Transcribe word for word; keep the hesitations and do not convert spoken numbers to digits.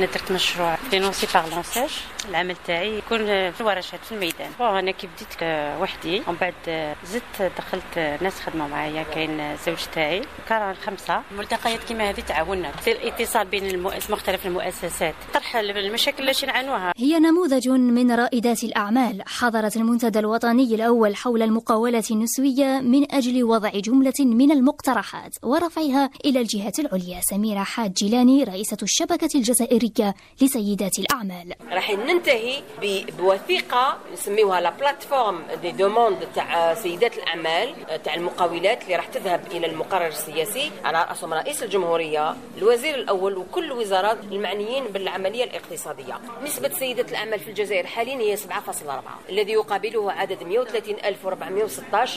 انا درت مشروع فينونسي باغ لونساج. العمل تاعي يكون في الورشات في الميدان. انا كي بديت وحدي ومن بعد زدت دخلت ناس خدموا معايا، كاين زوج تاعي، كان خمسه. ملتقيات كيما هذه تعاوننا في الاتصال بين المؤسسات مختلف المؤسسات، طرح المشاكل اللي نعانوها. هي نموذج من رائدات الأعمال حضرت المنتدى الوطني الأول حول المقاولة النسوية من أجل وضع جملة من المقترحات ورفعها إلى الجهات العليا. سميرة حاج جيلاني رئيسة الشبكة الجزائرية لسيدات الأعمال. راح ننتهي بوثيقة نسميوها لا بلاتفورم دي دوموند تاع سيدات الأعمال تاع المقاولات اللي راح تذهب إلى المقرر السياسي على رأسهم رئيس الجمهورية، الوزير الأول، وكل وزارات المعنيين بالعملية الاقتصادية. نسبة سيدات الأعمال في الجزائر حاليا هي سبعة فاصلة أربعة، الذي يقابله عدد مئة وثلاثين ألف وأربعمئة وستة عشر